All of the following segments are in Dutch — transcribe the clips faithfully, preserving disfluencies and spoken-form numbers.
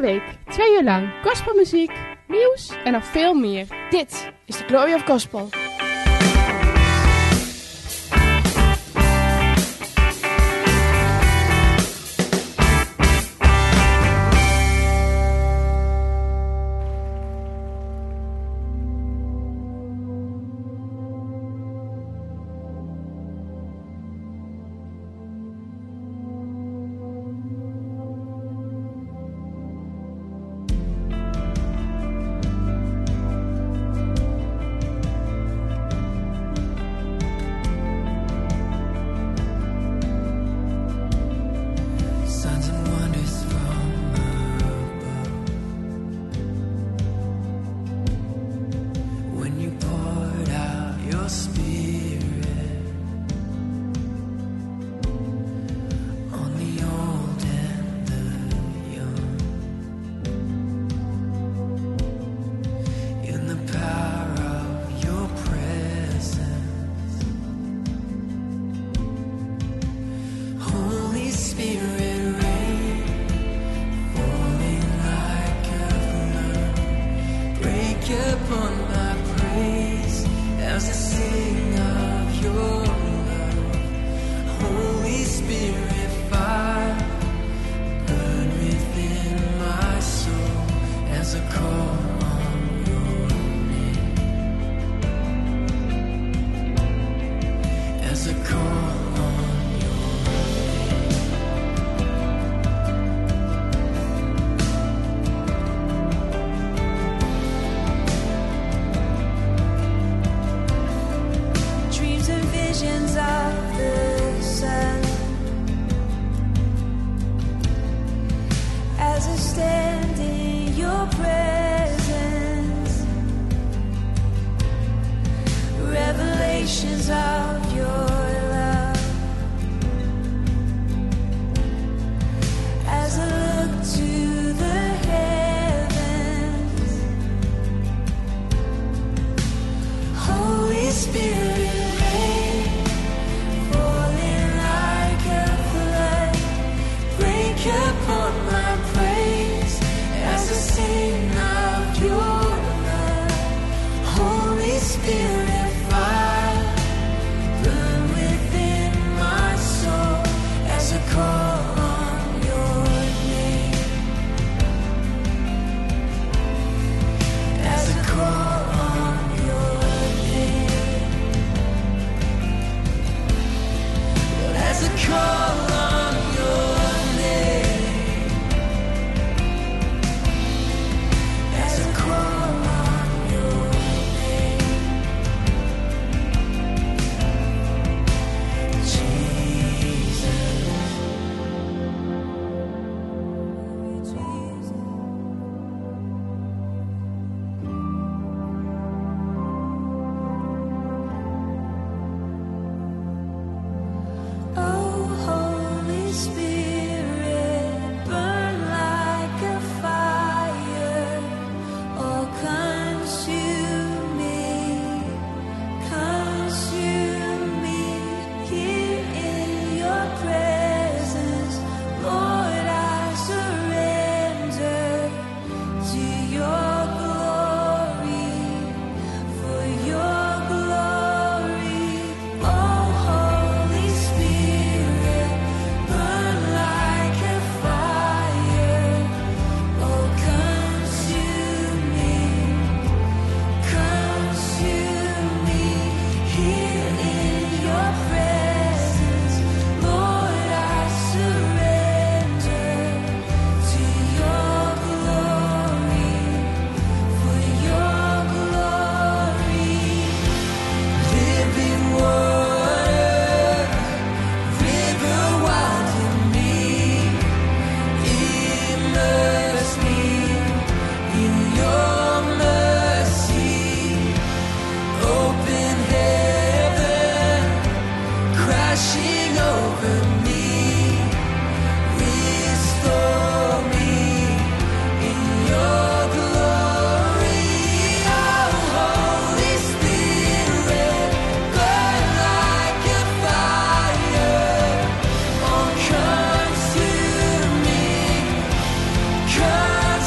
week twee uur lang gospelmuziek, nieuws en nog veel meer. Dit is de Glory of Gospel. Come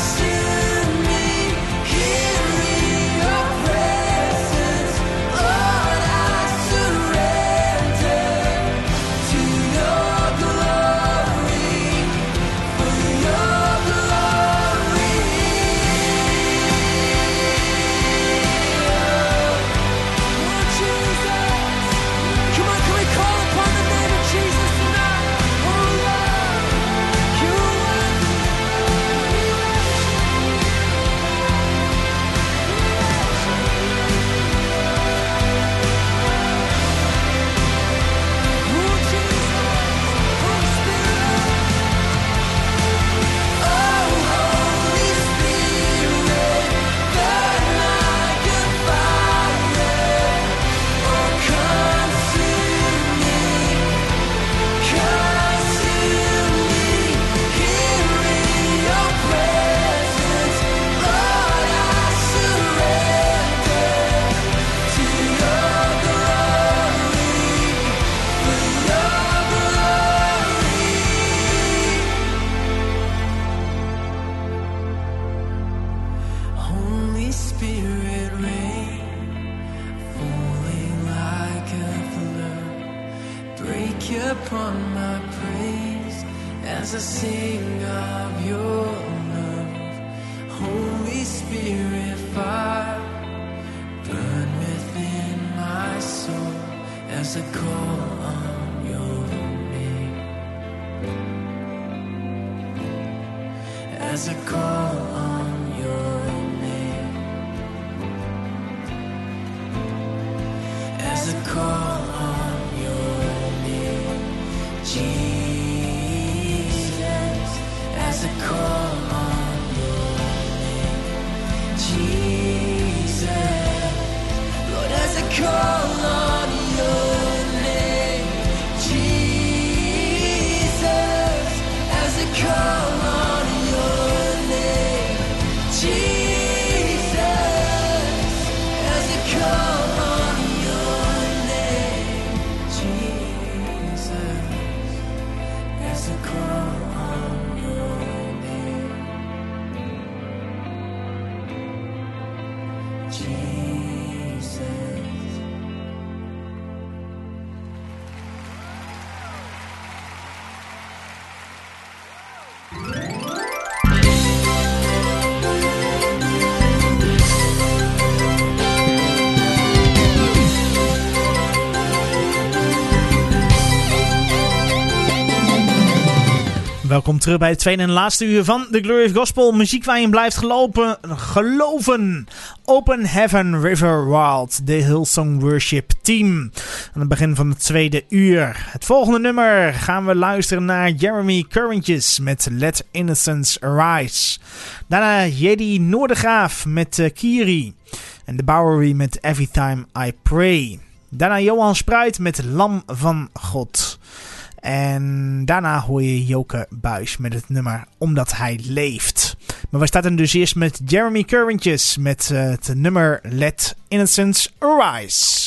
break upon my praise as I sing of your love. Holy Spirit, fire, burn within my soul as I call on your name. As I call on your name. As I call on your name. Jesus. As I call on your name. Jesus. Lord, as I call on your name. Jesus. As I call on your name. Jesus. As I call on your name. Jesus. As I call on your name. Jesus. Welkom terug bij het tweede en laatste uur van The Glory of Gospel. Muziek waar je in blijft gelopen, geloven. Open Heaven River Wild, de Hillsong Worship Team. Aan het begin van het tweede uur. Het volgende nummer gaan we luisteren naar Jeremy Currentjes met Let Innocence Arise. Daarna Jedi Noordegraaf met uh, Kiri. En de Bowery met Every Time I Pray. Daarna Johan Spruit met Lam van God. En daarna hoor je Joke Buijs met het nummer Omdat Hij Leeft. Maar we starten dus eerst met Jeremy Currentjes met uh, het nummer Let Innocence Arise.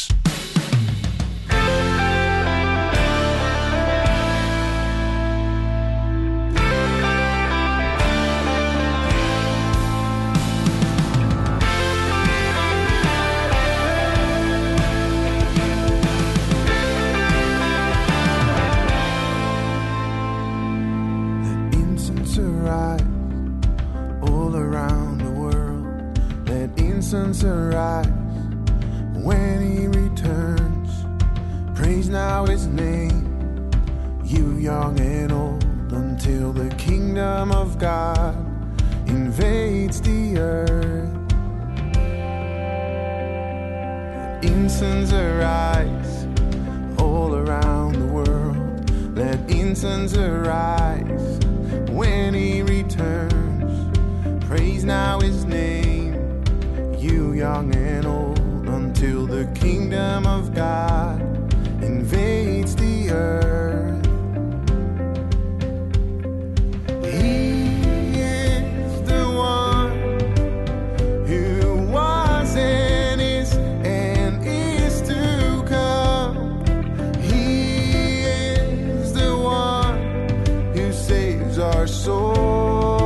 Arise when he returns. Praise now his name, you young and old, until the kingdom of God invades the earth. Incense arise all around the world. Let incense arise when he returns. Praise now his name, you young and old, until the kingdom of God invades the earth. He is the one who was and is and is to come. He is the one who saves our souls.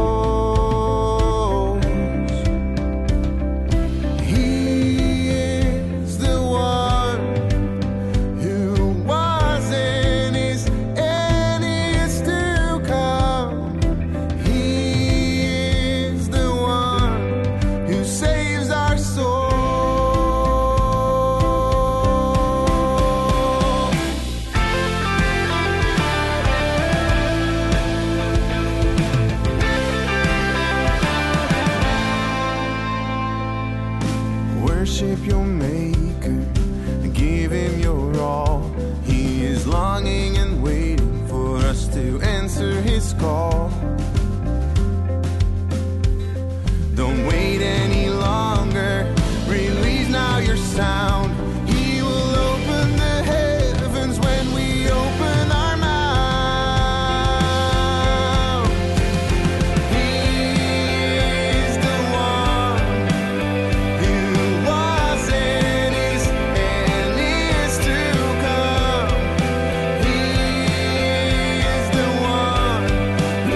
Call. Don't wait any longer. Release now your sound. He will open the heavens when we open our mouth. He is the one who was and is and is to come. He is the one who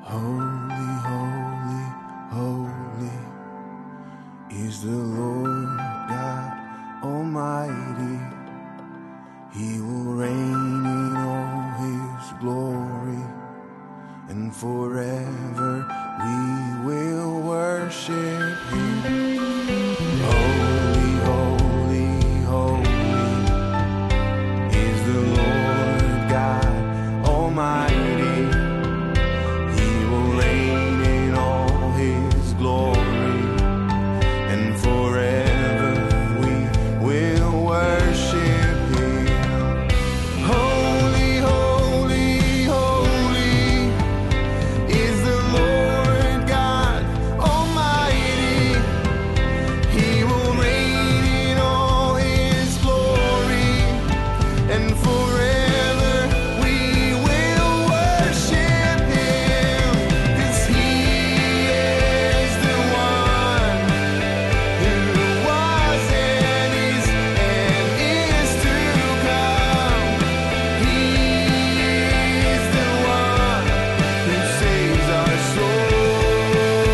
Holy, holy, holy is the Lord God Almighty. He will reign in all His glory, and forever we will worship Him. Holy, holy, holy is the Lord God Almighty. He will reign in all His glory, and forever we will worship Him. Holy, holy, holy is the Lord God Almighty. He will reign in all His glory, and forever we will worship Him. 'Cause He is the one who was and is and is to come. He is the one who saves our souls.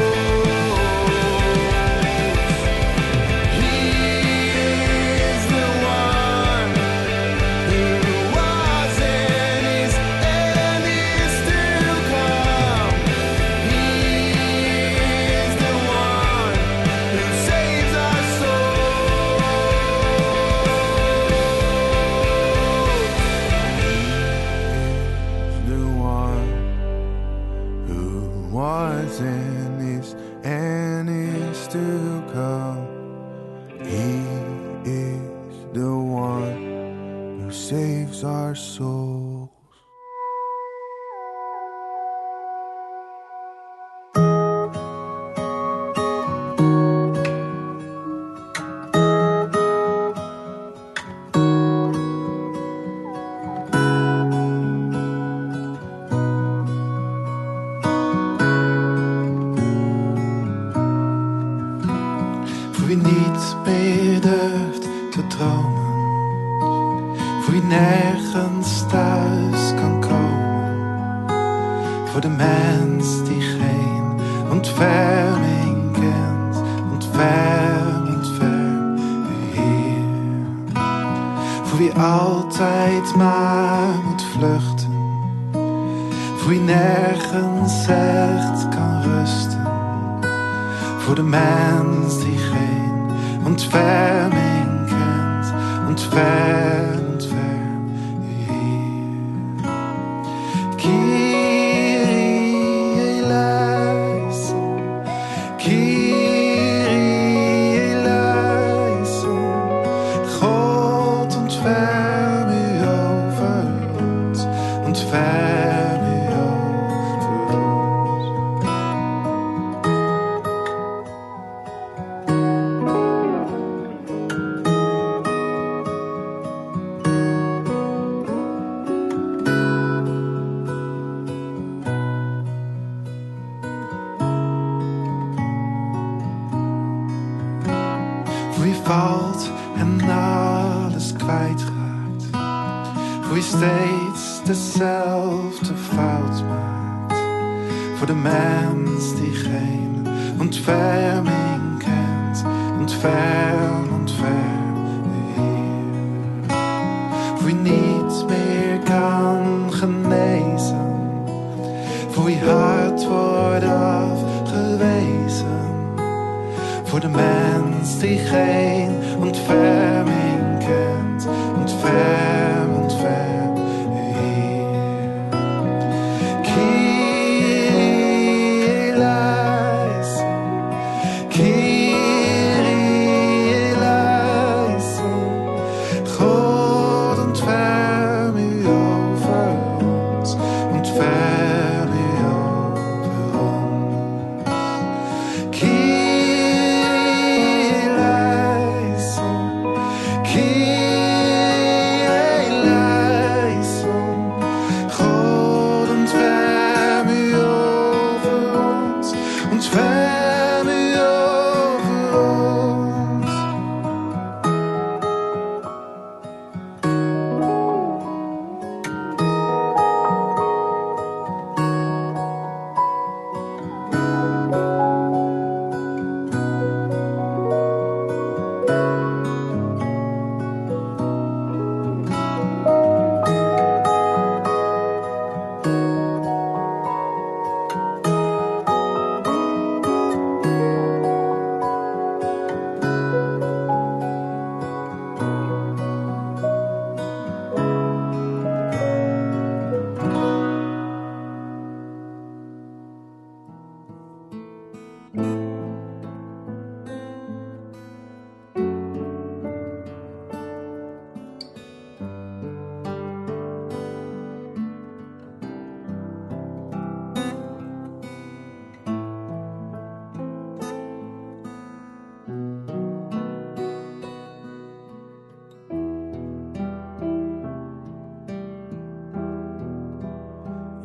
He is the one who was and is and is to come. He is the one who saves our souls. The one who was and is and is to come. He is the one who saves our souls. Voor wie niet meer durft te dromen, voor wie nergens thuis kan komen, voor de mens die geen ontferming kent, ontferm, ontferm u Heer. Voor wie altijd maar moet vluchten, voor wie nergens echt kan rusten, voor de mens die geen ontferming kent, ontferm, ontferm u Heer. Kyrie eleison, Kyrie eleison. God ontferm u over ons, ontferm u over ons. Voor wie valt en alles kwijtraakt, voor wie steeds dezelfde fout maakt, voor de mens die geen ontferming kent, ontferm, ontferm u Heer. Voor wie niet meer kan genezen, voor wie hart wordt afgewezen, voor de mens die geen ontferming kent, ontferm, ontferm u Heer. Kyrie eleison, Kyrie eleison. God ontferm u over ons, ontferm u over ons. Kyrie eleison, Kyrie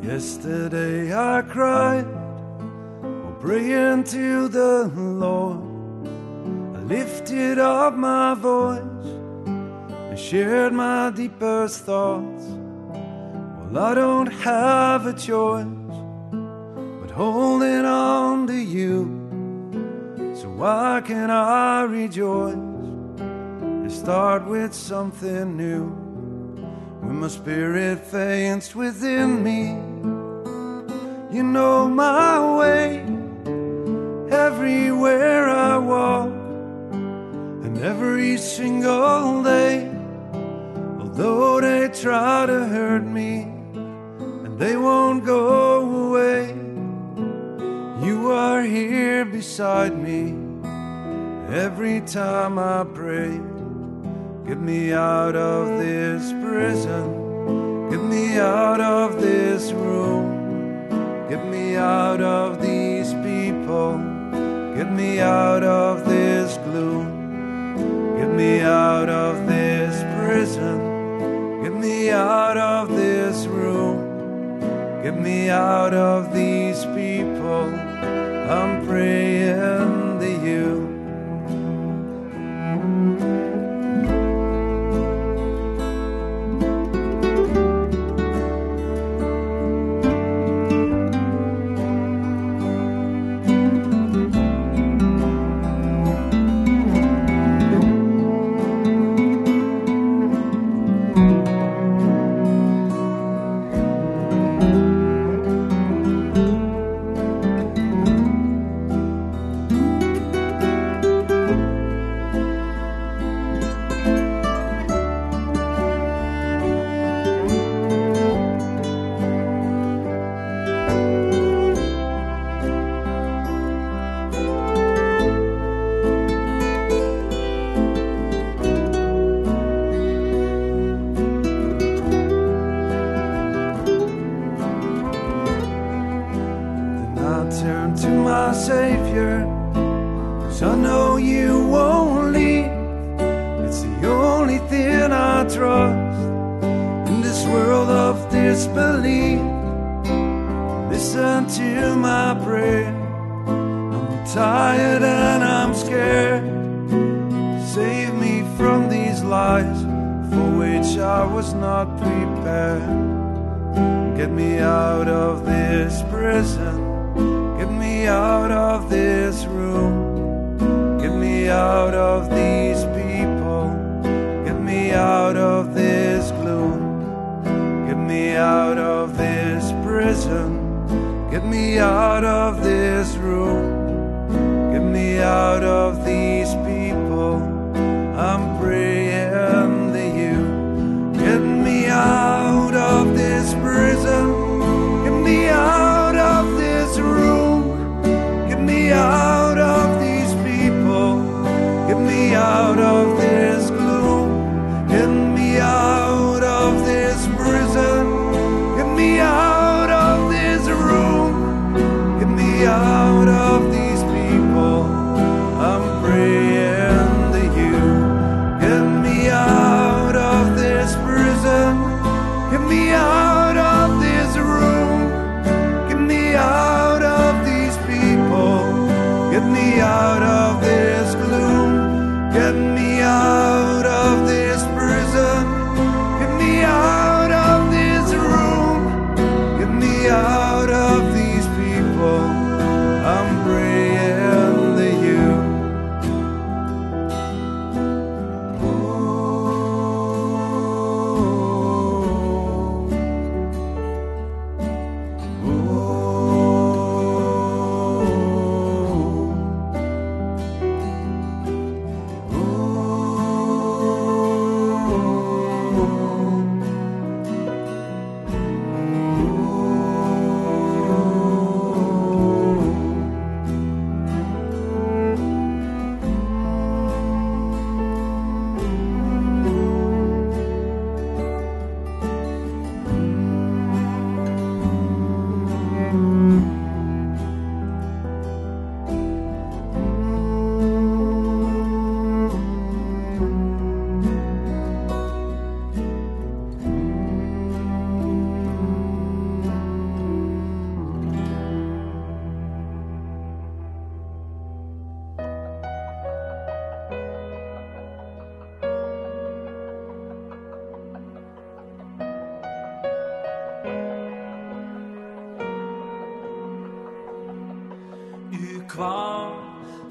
Yesterday I cried while praying to the Lord. I lifted up my voice and shared my deepest thoughts. Well, I don't have a choice but holding on to you. So why can I rejoice and start with something new? When my spirit faints within me, you know my way everywhere I walk. And every single day, although they try to hurt me and they won't go away, you are here beside me every time I pray. Get me out of this prison, get me out of this room, get me out of these people, get me out of this gloom. Get me out of this prison, get me out of this room, get me out of these people, I'm praying to you. Turn to my Savior, 'cause I know you won't leave. It's the only thing I trust in this world of disbelief. Listen to my prayer, I'm tired and I'm scared. Save me from these lies for which I was not prepared. Get me out of this prison, get me out of this room, get me out of these people, get me out of this gloom, get me out of this prison, get me out of this room, get me out of these people, I'm praying to you. Get me out of this prison, get me out of this room, get me out of these people, get me out of this gloom, get me out of this prison, get me out of this room, get me out of these people, I'm praying.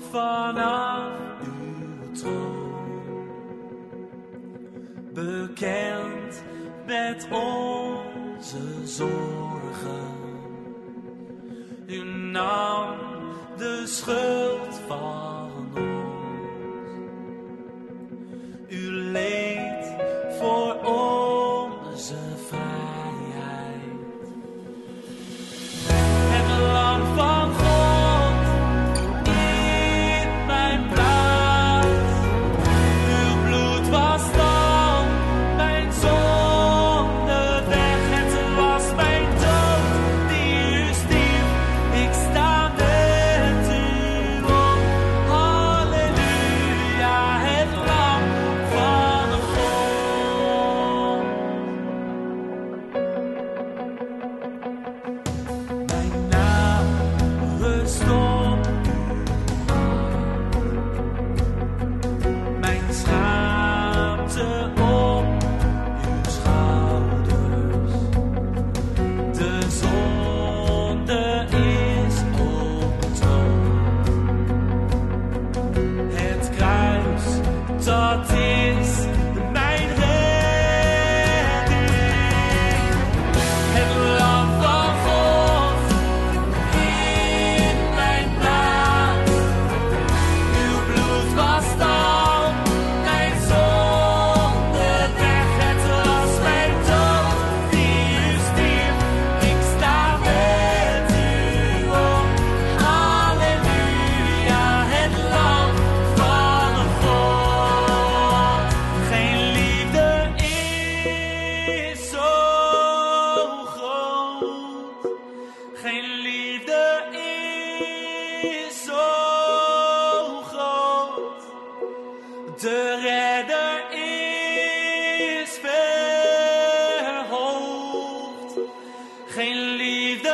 vanaf uw troon. Bekend met onze zorgen. U nam de schuld van ons. U leed voor onze vrijheid. Het lam van God in mijn plaats. Uw bloed was dan mijn zonde weg. Het was mijn dood die u stierf. Ik sta met u op. Halleluja, het lam van God. Mijn naam rust op mijn schaamte op uw schouders. De zonde is onttoond. Het kruis, dat is mijn redding. Het lam van God in mijn plaats. Uw bloed was dan mijn zonde weg. Het was mijn dood die u stierf. Ik sta met u op. Halleluja, het lam van God. Geen liefde is zo groot. Geen liefde is zo groot. De redder is verhoogd. Geen liefde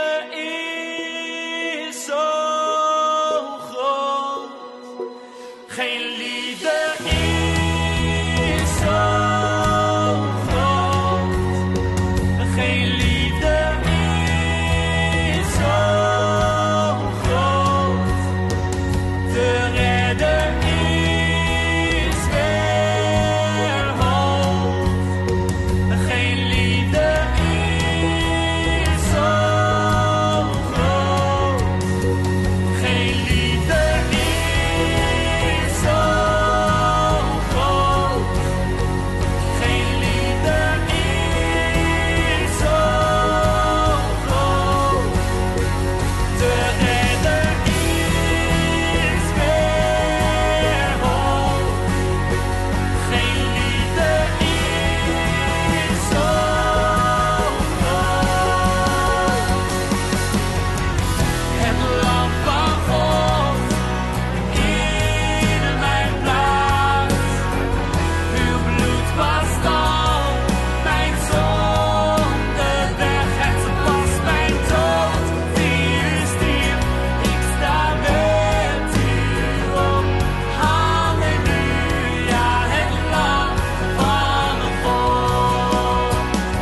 is zo groot. Geen liefde is zo groot. Geen liefde is zo groot. De redder is verhoogd. Geen liefde is zo groot. Geen liefde is zo groot. Geen liefde is zo groot. De redder is verhoogd. Geen liefde is zo groot. Het lam van God in mijn plaats. Uw bloed was dan mijn zonde weg. Het was mijn dood die u stierf. Ik sta met u op. Halleluja, het lam van God.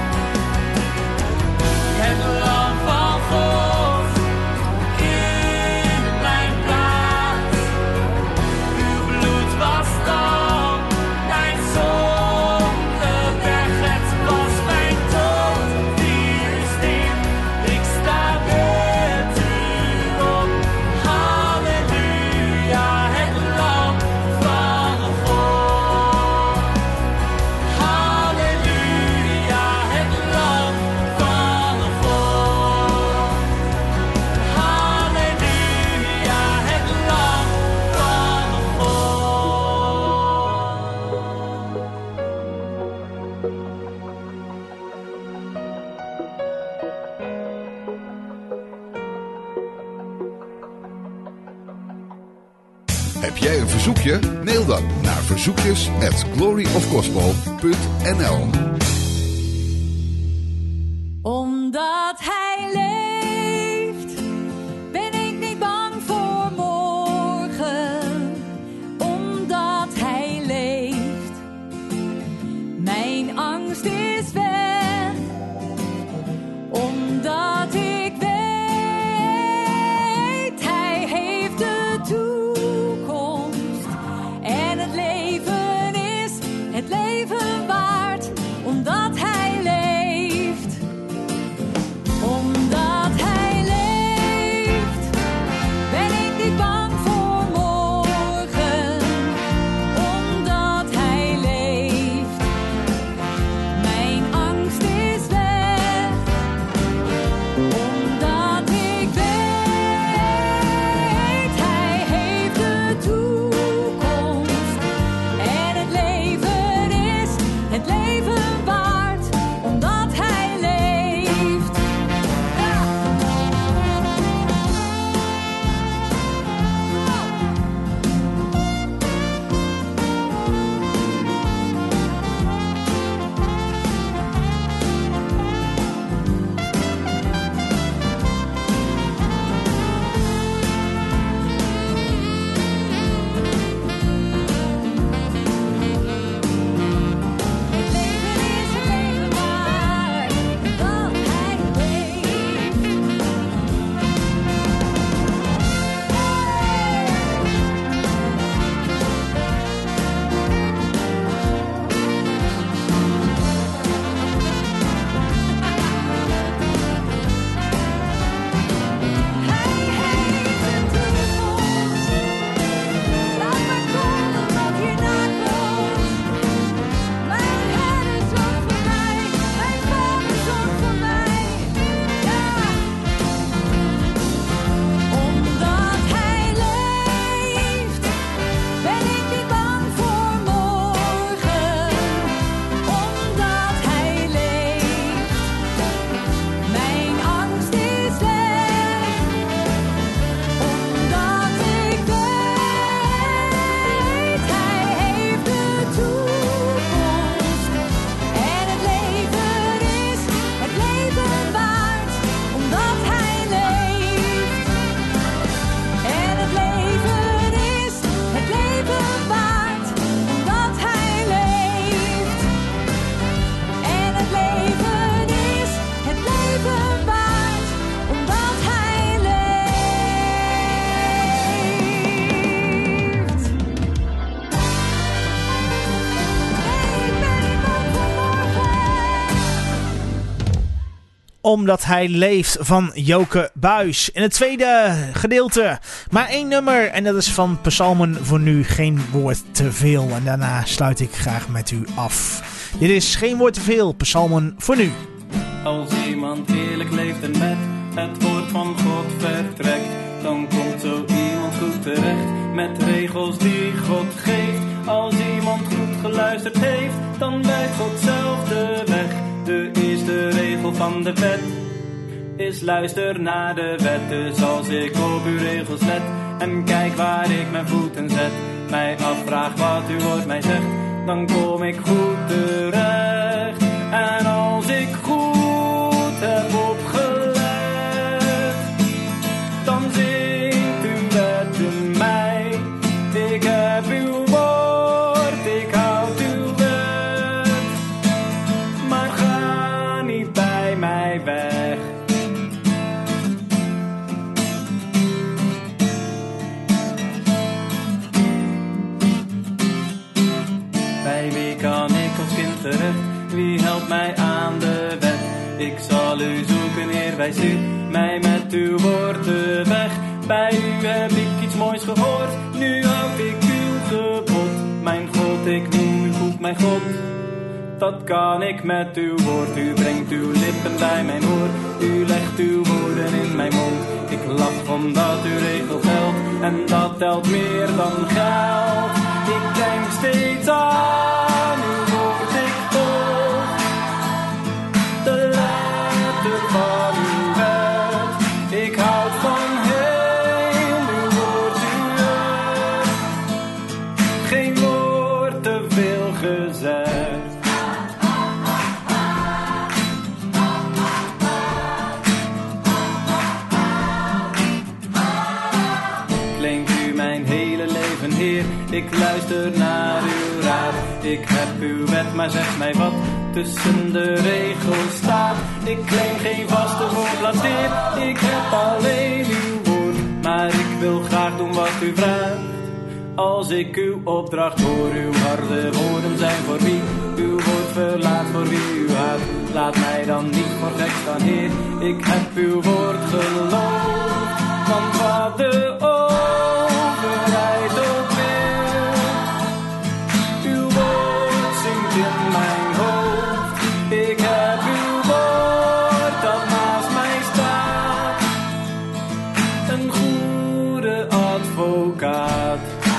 Het lam van God in mijn plaats. Uw bloed was dan mijn zonde weg. Het was mijn dood die u stierf. Ik sta met u op. Halleluja, het lam van God. Halleluja, het lam van God. Halleluja, het lam van Heb jij een verzoekje? Mail dan naar verzoekjes at glory of gospel punt n l. Omdat hij leeft, ben ik niet bang voor morgen. Omdat hij leeft, mijn angst is weg. Omdat ik weet, hij heeft de toekomst Omdat hij leeft van Joke Buijs. In het tweede gedeelte maar één nummer. En dat is van Psalmen voor nu. Geen woord te veel. En daarna sluit ik graag met u af. Dit is Geen woord te veel. Psalmen voor nu. Als iemand eerlijk leeft en met het woord van God vertrekt, dan komt zo iemand goed terecht met regels die God geeft. Als iemand goed geluisterd heeft, dan wijst God zelf de weg. De eerste regel van de wet is luister naar de wet. Dus als ik op uw regels let en kijk waar ik mijn voeten zet, mij afvraag wat uw woord mij zegt, dan kom ik goed terecht. En als ik goed heb opgelet, dan zingt uw wet in mij. Ik heb uw woord, ik houd uw wet, maar ga niet bij mij weg. Bij wie kan ik als kind terecht? Wie helpt mij aan de weg? Ik zal u zoeken, Heer, wijs u mij met uw woord de weg. Bij u heb ik iets moois gehoord, nu houd ik uw gebod. Mijn God, ik noem u goed, mijn God, dat kan ik met uw woord. U brengt uw lippen bij mijn oor, u legt uw woorden in mijn mond. Ik lach omdat uw regel geldt, en dat telt meer dan geld. Ik denk steeds aan uw woord, ik volg de letter van uw wet. Ik houd van heel uw woord, uw wet. Geen woord te veel gezegd. Klinkt u mijn hele leven, Heer, ik luister naar uw raad. Ik heb uw wet, maar zeg mij wat tussen de regels staat. Ik claim geen vaste woordplaats, Heer, ik heb alleen uw woord. Maar ik wil graag doen wat u vraagt. Als ik uw opdracht hoor, uw harde woorden zijn voor wie uw woord verlaat, voor wie u haat. Laat mij dan niet voor gek staan, Heer, ik heb uw woord geloofd. Want wat de overheid ook wil, uw woord zingt in mijn hoofd. Ik heb uw woord dat naast mij staat, een goede advocaat.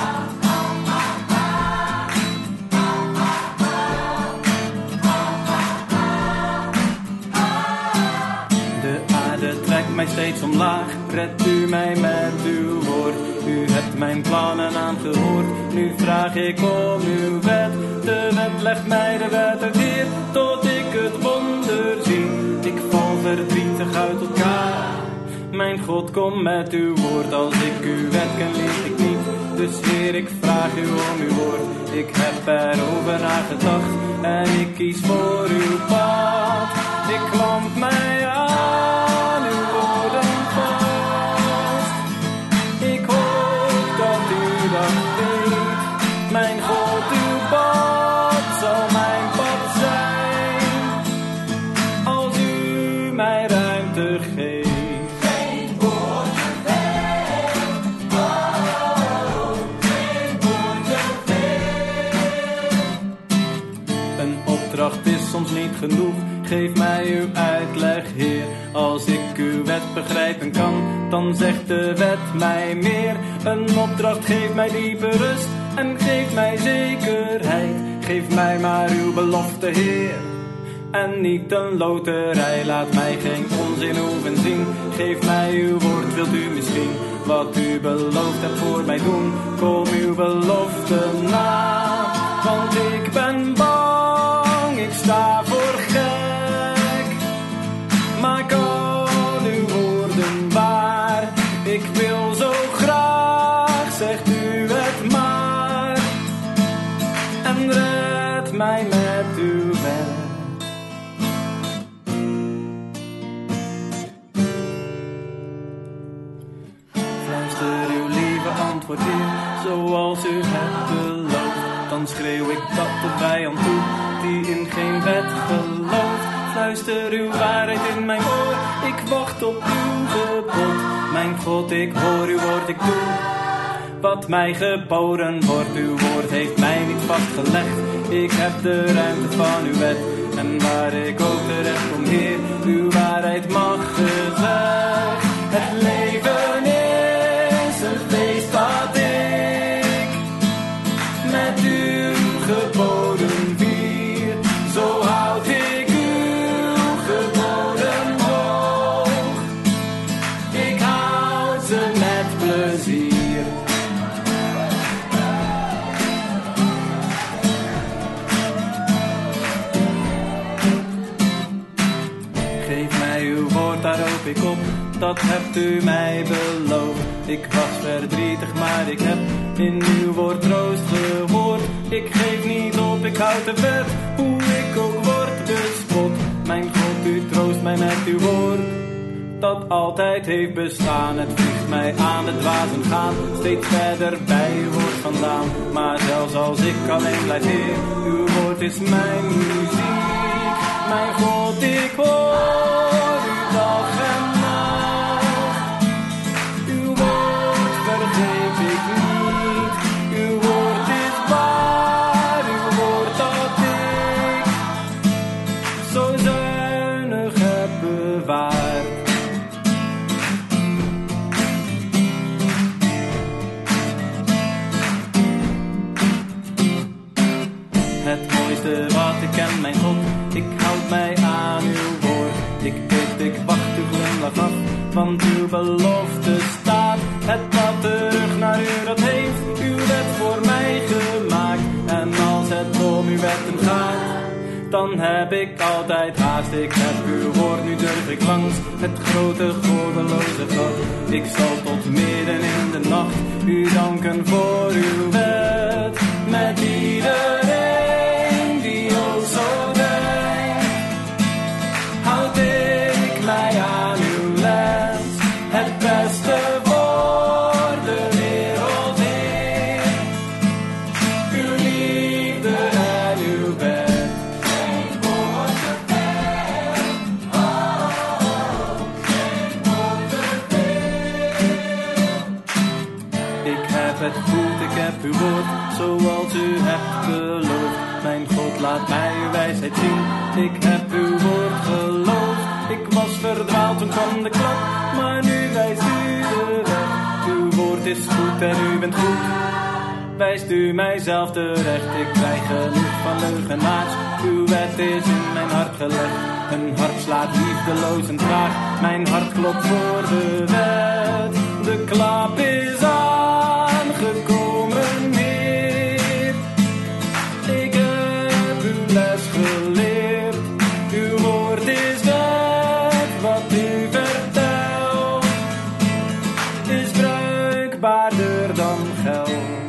Trekt mij steeds omlaag, redt u mij met uw woord. U hebt mijn plannen aangehoord, nu vraag ik om uw wet. De wet legt mij de wet uit, Heer, tot ik het wonder zie. Ik val verdrietig uit elkaar, mijn God, kom met uw woord. Als ik uw wet ken, lieg ik niet, dus Heer, ik vraag u om uw woord. Ik heb erover nagedacht en ik kies voor uw pad. Ik klamp mij aan uw woorden vast. Ik hoop dat u dat weet. Mijn God, uw pad zal mijn pad zijn, als u mij ruimte geeft. Geen woord te veel, oh, geen woord te veel. Een opdracht is soms niet genoeg, geef mij uw uitleg, Heer. Als ik uw wet begrijpen kan, dan zegt de wet mij meer. Een opdracht geeft mij diepe rust en geeft mij zekerheid. Geef mij maar uw belofte, Heer, en niet een loterij. Laat mij geen onzin hoeven zien, geef mij uw woord. Wilt u misschien wat u beloofd hebt voor mij doen? Kom uw belofte na, want ik ben bang, ik sta voor gek. Maak al uw woorden waar, ik wil zo graag, zegt u het maar. En red mij met uw wet. Fluister uw lieve antwoord in, zoals u hebt beloofd. Dan schreeuw ik dat de vijand toe, die in geen wet gelooft. Fluister uw waarheid in mijn oor, ik wacht op uw gebod. Mijn God, ik hoor uw woord, ik doe wat mij geboden wordt. Uw woord heeft mij niet vastgelegd, ik heb de ruimte van uw wet. En waar ik ook terecht kom, Heer, uw waarheid mag gezegd. Het leven is een feest dat ik met uw geboden vier. Zo houd ik uw geboden hoog, ik houd ze met plezier. Daar hoop ik op, dat hebt u mij beloofd. Ik was verdrietig, maar ik heb in uw woord troost gehoord. Ik geef niet op, ik houd de wet, hoe ik ook word bespot. Mijn God, u troost mij met uw woord, dat altijd heeft bestaan. Het vliegt mij aan, de dwazen gaan steeds verder bij uw woord vandaan. Maar zelfs als ik alleen blijf, Heer, uw woord is mijn muziek. Mijn God, ik hoor u dag en nacht. Uw woord vergeet ik niet. Uw woord is waar, uw woord dat ik zo zuinig heb bewaard. Het mooiste wat ik ken, mijn God, ik houd mij aan uw woord. Ik bid, ik wacht uw glimlach af, want uw belofte staat. Het pad terug naar u, dat heeft uw wet voor mij gemaakt. En als het om uw wetten gaat, dan heb ik altijd haast. Ik heb uw woord, nu durf ik langs het grote goddeloze gat. Ik zal tot midden in de nacht u danken voor uw wet. Met iedereen die ons zo denkt, houd ik mij aan uw les. Het beste voor de wereld in, uw liefde en uw wet. Geen woord te veel, oh, oh, geen woord te veel. Ik heb het goed, ik heb uw woord, zoals u hebt beloofd. Mijn God, laat mij uw wijsheid zien, ik heb uw woord geloofd. Ik was verdwaald, toen kwam de klap, maar nu wijst u de weg. Uw woord is goed en u bent goed, wijst u mijzelf terecht. Ik krijg genoeg van leugenaars, uw wet is in mijn hart gelegd. Een hart slaat liefdeloos en traag, mijn hart klopt voor de wet. De klap is aangekomen, Heer, ik heb uw les geleerd. Uw woord is wet, wat u vertelt is bruikbaarder dan geld.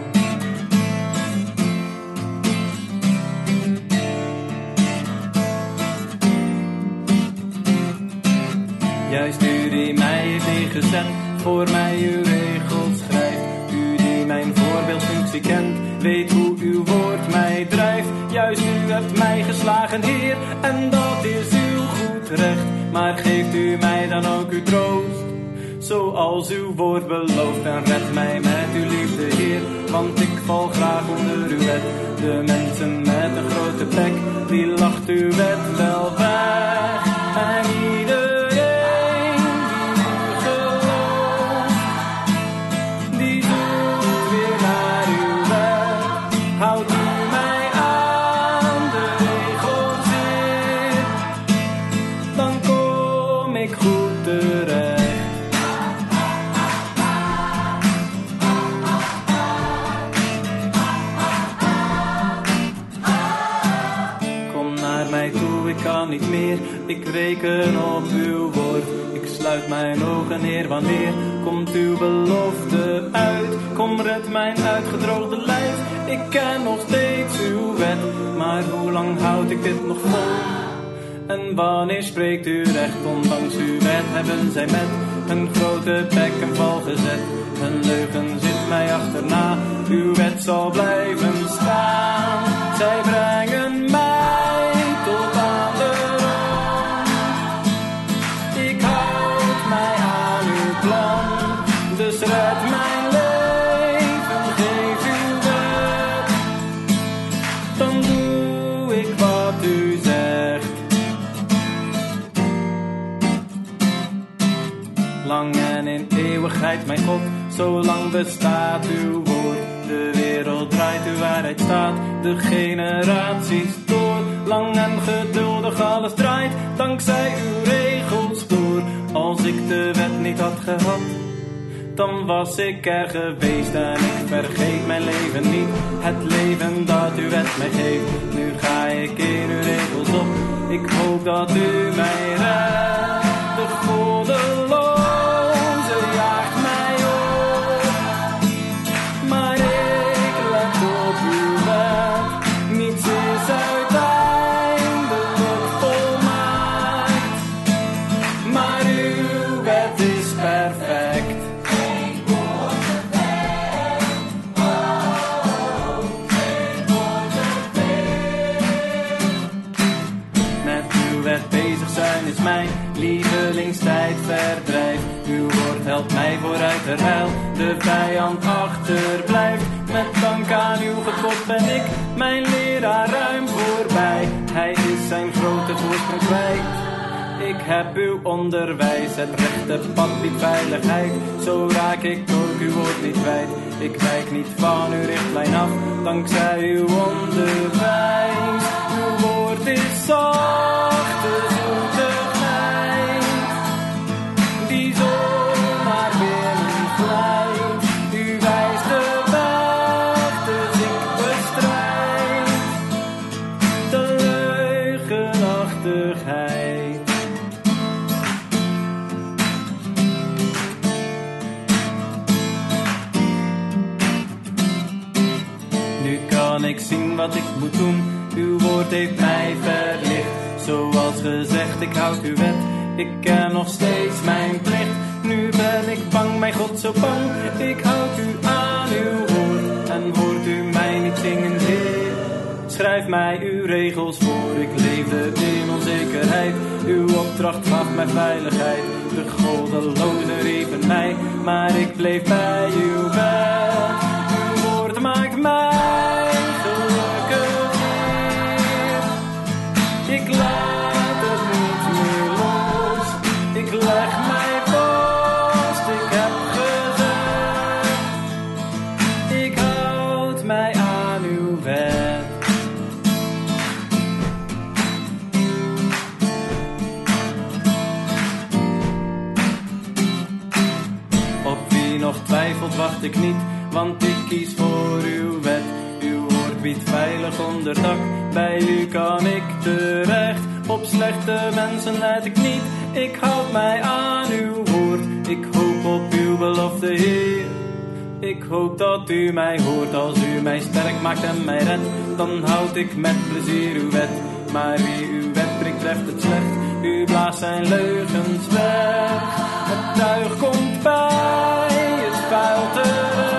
Juist u die mij heeft neergezet, voor mij uw regels schrijft. U die mijn voorbeeldfunctie kent, weet hoe uw woord mij drijft. Juist u hebt mij geslagen, Heer, en dat is uw goed recht. Maar geeft u mij dan ook uw troost, zoals uw woord belooft. En red mij met uw liefde, Heer, want ik val graag onder uw wet. De mensen met een grote bek, die lacht uw wet wel weg. En iedereen die u gelooft, die zoekt weer naar uw wet. Houdt u mij aan de regels in, dan kom ik goed terecht. Ik kan niet meer, ik reken op uw woord. Ik sluit mijn ogen, Heer, wanneer komt uw belofte uit? Kom, red mijn uitgedroogde lijf, ik ken nog steeds uw wet. Maar hoe lang houd ik dit nog vol? En wanneer spreekt u recht? Ondanks uw wet hebben zij met een grote bek een val gezet. Een leugen zit mij achterna, uw wet zal blijven staan. Zij brengen mij tot aan de rand. eeuwigheid, mijn God, zolang bestaat uw woord. De wereld draait, uw waarheid staat, de generaties door. Lang en geduldig alles draait, dankzij uw regels door. Als ik de wet niet had gehad, dan was ik er geweest en ik vergeet mijn leven niet. Het leven dat uw wet mij geeft, nu ga ik in uw regels op. Ik hoop dat u mij redt, de goddeloze jaagt mij op. Maar ik let op uw wet, niets is uiteindelijk volmaakt. Maar uw wet is perfect. Is mijn lievelingstijdverdrijf. Uw woord helpt mij vooruit terwijl de vijand achterblijft. Met dank aan uw gebod ben ik mijn leraar ruim voorbij. Hij is zijn grote voorsprong kwijt. Ik heb uw onderwijs, het rechte pad biedt veiligheid. Zo raak ik ook uw woord niet kwijt. Ik wijk niet van uw richtlijn af, dankzij uw onderwijs. Uw woord is zacht, de zoetigheid, die zomaar binnen glijdt. U wijst de weg, dus ik bestrijd de leugenachtigheid. Nu kan ik zien wat ik moet doen, uw woord heeft mij verlicht. Zoals gezegd, ik houd uw wet, ik ken nog steeds mijn plicht. Nu ben ik bang, mijn God, zo bang. Ik houd u aan uw woord en hoort u mij niet zingen, Heer. Schrijf mij uw regels voor, ik leefde in onzekerheid. Uw opdracht gaf mij veiligheid, de goddelozen riepen mij. Maar ik bleef bij uw wet, uw woord maakt mij gelukkig, Heer. Ik laat het niet meer los, ik leg mij vast, ik heb gezegd, ik houd mij aan uw wet. Op wie nog twijfelt wacht ik niet, want ik kies voor uw wet. Uw woord biedt veilig onderdak, bij u kan ik terecht. Op slechte mensen let ik niet, ik houd mij aan uw woord. Ik hoop op uw belofte, Heer. Ik hoop dat u mij hoort, als u mij sterk maakt en mij redt. Dan houd ik met plezier uw wet, maar wie uw wet breekt treft het slecht. U blaast zijn leugens weg, het tuig komt bij het vuil terug.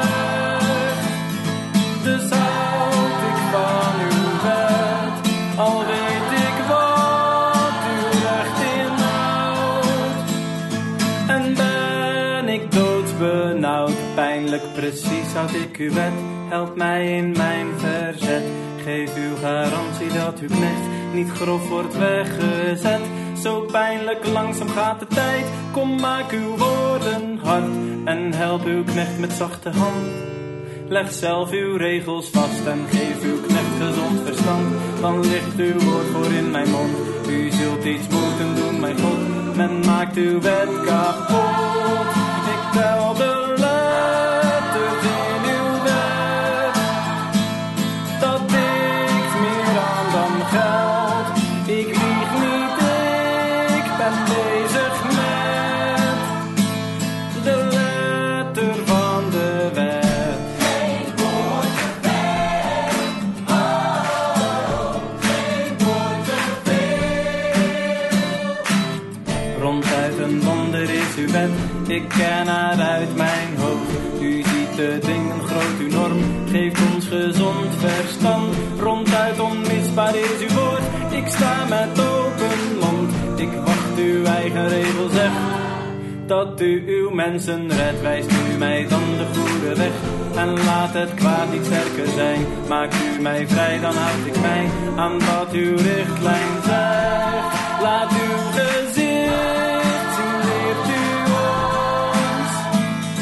Dus houd ik van uw wet, al weet ik wat uw recht inhoudt. En ben ik doodsbenauwd, pijnlijk precies houd ik uw wet. Help mij in mijn verzet, geef uw garantie dat uw knecht niet grof wordt weggezet. Zo pijnlijk langzaam gaat de tijd, kom maak uw woorden hard. En help uw knecht met zachte hand. Leg zelf uw regels vast en geef uw knecht gezond verstand. Dan ligt uw woord voor in mijn mond. U zult iets moeten doen, mijn God. Men maakt uw wet kapot. Ik tel de letters in uw wet. Dat tikt meer aan dan geld. Ik lieg niet, ik ben bezig met de letter van de wet. Ronduit een wonder is uw wet, ik ken haar uit mijn hoofd. U ziet de dingen groot, uw norm geeft ons gezond verstand. Ronduit onmisbaar is uw woord, ik sta met open mond. Ik wacht uw eigen regel zegt, dat u uw mensen redt. Wijst u mij dan de goede weg, en laat het kwaad niet sterker zijn. Maakt u mij vrij, dan houd ik mij aan wat uw richtlijn zegt. Laat uw gezicht zien, leert u ons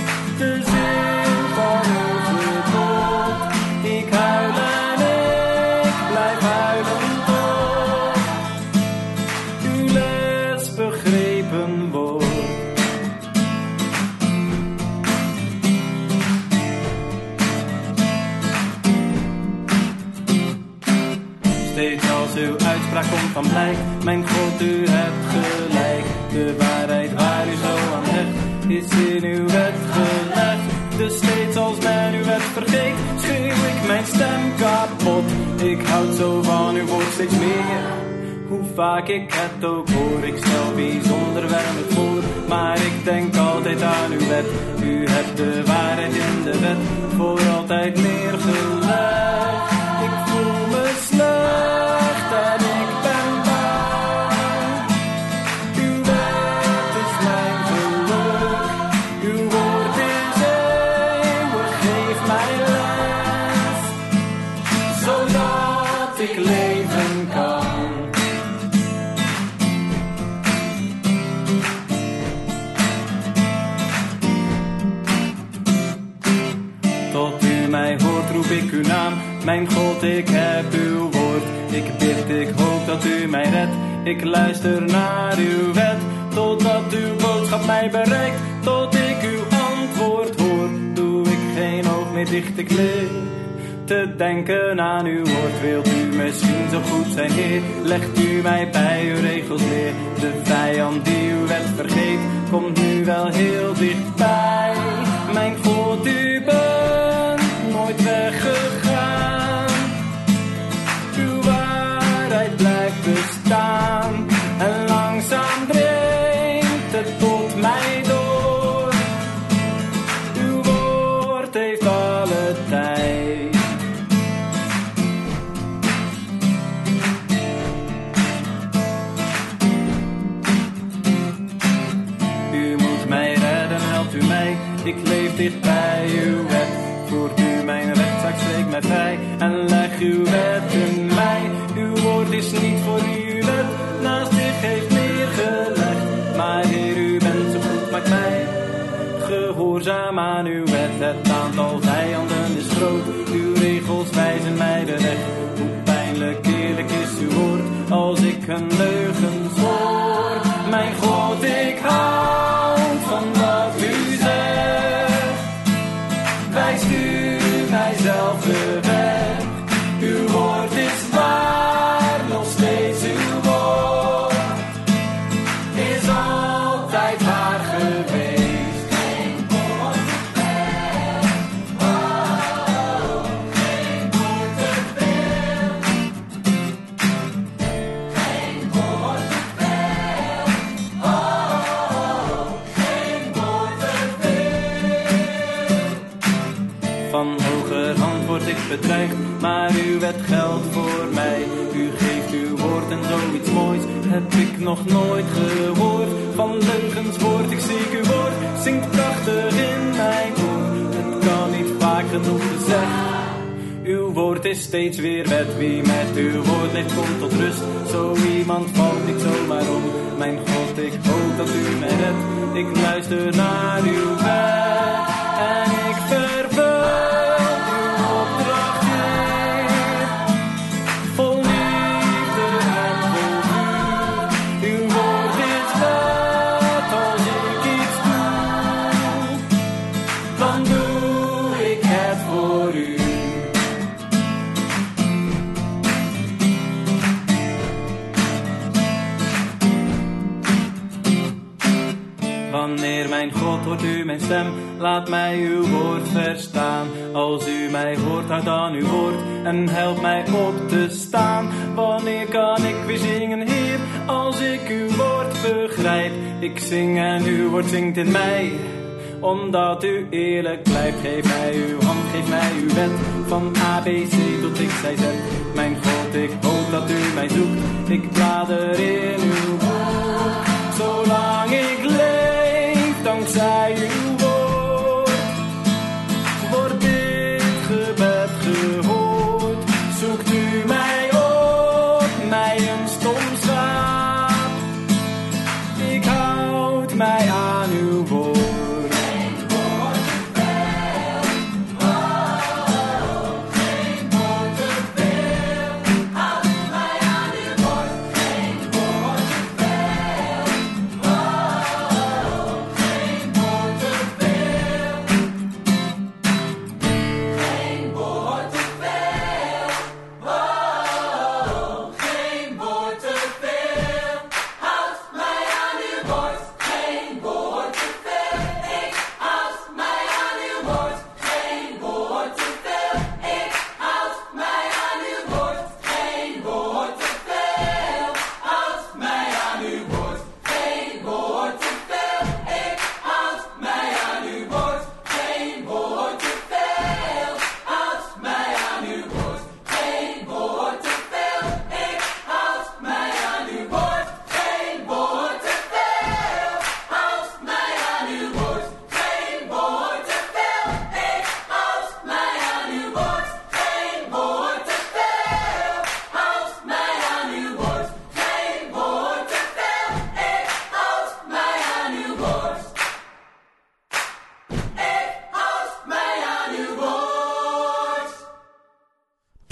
uitspraak komt van blijk. Mijn God, u hebt gelijk. De waarheid waar u zo aan hecht, is in uw wet gelegd. Dus steeds als men uw wet vergeet, schreeuw ik mijn stem kapot. Ik houd zo van uw woord steeds meer. Hoe vaak ik het ook hoor, ik stel bijzonder weinig voor. Maar ik denk altijd aan uw wet. U hebt de waarheid in de wet voor altijd neergelegd. Ik voel me slecht en ik ben bang. Uw wet is mijn geluk. Uw woord is eeuwig, geef mij les, zodat ik leven kan. Tot u mij hoort, roep ik uw naam. Mijn God, ik heb uw woord. Ik bid, ik hoop dat u mij redt. Ik luister naar uw wet, totdat uw boodschap mij bereikt. Tot ik uw antwoord hoor, doe ik geen oog meer dicht. Ik leer te denken aan uw woord. Wilt u misschien zo goed zijn, Heer? Legt u mij bij uw regels neer. De vijand die uw wet vergeet, komt nu wel heel dichtbij. Mijn God, u bent nooit weggegaan. Uw waarheid blijft bestaan. En langzaam dringt het tot mij door. Uw woord heeft alle tijd. U moet mij redden, helpt u mij. Ik leef dicht bij uw wet. Voert u mijn rechtszaak, spreek mij vrij. En leg uw wet in mij. Uw woord is niet voor uw wet. Naast zich heeft neergelegd. Maar Heer, u bent zo goed, maakt mij gehoorzaam aan uw wet. Het aantal vijanden is groot. Uw regels wijzen mij de weg. Hoe pijnlijk eerlijk is uw woord, als ik een leugen zwoer. Mijn God, ik houd van wat u zegt. Wijst u mijzelf de weg. Uw woord is waar, nog steeds uw woord is altijd waar geweest. Geen woord te veel, oh, geen woord te veel. Geen woord te veel, oh, geen woord te veel. Van hogerhand word ik bedreigd, maar uw wet geldt voor mij. U geeft uw woord en zoiets moois heb ik nog nooit gehoord. Van leugens woord, ik zie uw woord, zingt prachtig in mijn oor. Het kan niet vaak genoeg gezegd. Uw woord is steeds weer wet. Wie met uw woord leeft, komt tot rust. Zo iemand valt niet zomaar om. Mijn God, ik hoop dat u mij redt. Ik luister naar uw wet en ik vervul uw opdracht, Heer. Vol liefde en vol vuur. Uw woord is wet, als ik iets doe, dan doe ik het voor u. Wanneer mijn God hoort u mijn stem, laat mij uw woord verstaan. Als u mij hoort, houd aan uw woord en help mij op te staan. Wanneer kan ik weer zingen, Heer, als ik uw woord begrijp? Ik zing en uw woord zingt in mij, omdat u eerlijk blijft. Geef mij uw hand, geef mij uw wet, van A, B, C tot X, Y, Z. Mijn God, ik hoop dat u mij zoekt. Ik blader in uw boek, zolang ik leef, dankzij uw woord. Wordt dit gebed gehoord? Zoekt u mij op, mij een stom schaap. Ik houd mij aan uw woord. Geen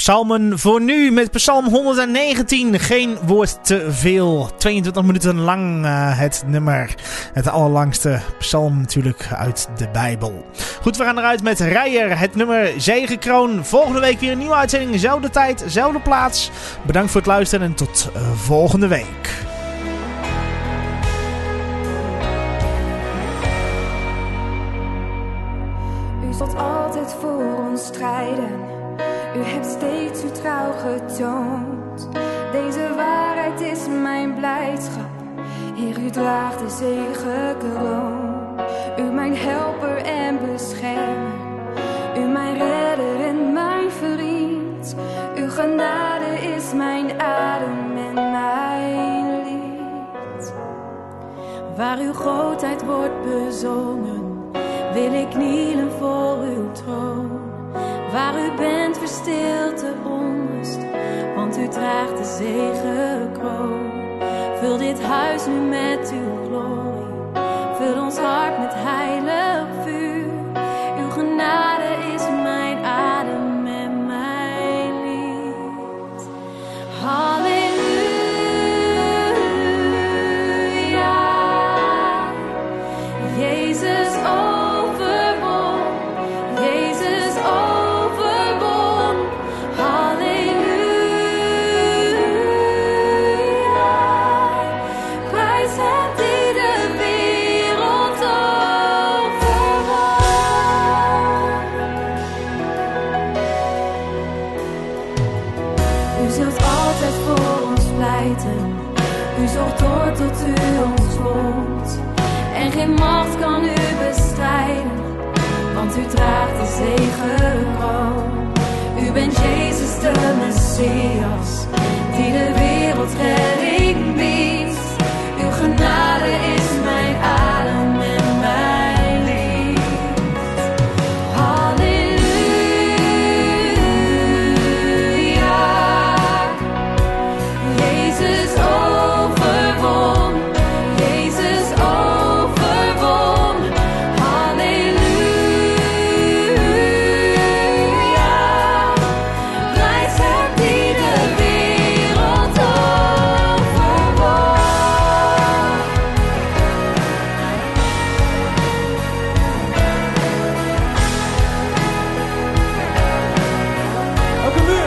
Psalmen voor nu met Psalm honderdnegentien. Geen woord te veel. tweeëntwintig minuten lang uh, het nummer. Het allerlangste psalm natuurlijk uit de Bijbel. Goed, we gaan eruit met Rijer. Het nummer Zegekroon. Volgende week weer een nieuwe uitzending. Zelfde tijd, zelfde plaats. Bedankt voor het luisteren en tot uh, volgende week. U zult altijd voor ons strijden. U hebt steeds uw trouw getoond. Deze waarheid is mijn blijdschap. Heer, u draagt de zegekroon. U mijn helper en beschermer. U mijn redder en mijn vriend. Uw genade is mijn adem en mijn lied. Waar uw grootheid wordt bezongen, wil ik knielen voor uw troon. Waar u bent verstilt de onrust, want u draagt de zegekroon. Vul dit huis nu met uw glorie, vul ons hart met heilig vuur. Uw genade is mijn adem en mijn lied. Halleluja, Jezus overwon, Jezus overwon. Halleluja, prijs hem die de wereld overwon. U zult altijd voor ons pleiten, u zorgt door tot u ons woont. En geen macht kan u bestrijden, want u draagt de zegekroon. U bent Jezus de Messias, die de wereld redding biedt. Uw genade is mijn adem en mijn lied. Halleluja, Jezus overwon, Jezus overwon. Halleluja, prijs hem die de wereld overwon. Elke muur.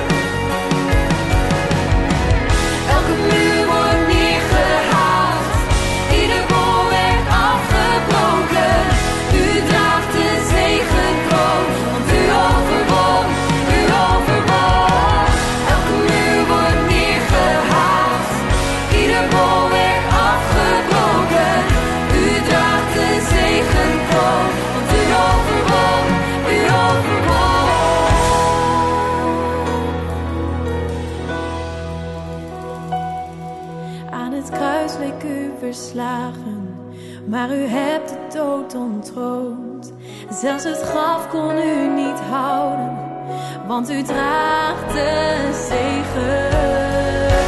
Elke muur wordt neergehaald, ieder bolwerk afgebroken. U draagt de zegekroon, want u overwon, u overwon. Elke muur wordt neergehaald, ieder bolwerk afgebroken. U draagt de zegekroon, want u overwon, u overwon. Aan het kruis leek u verslagen, maar u hebt de dood ontroond. Zelfs het graf kon u niet houden, want u draagt de zegen.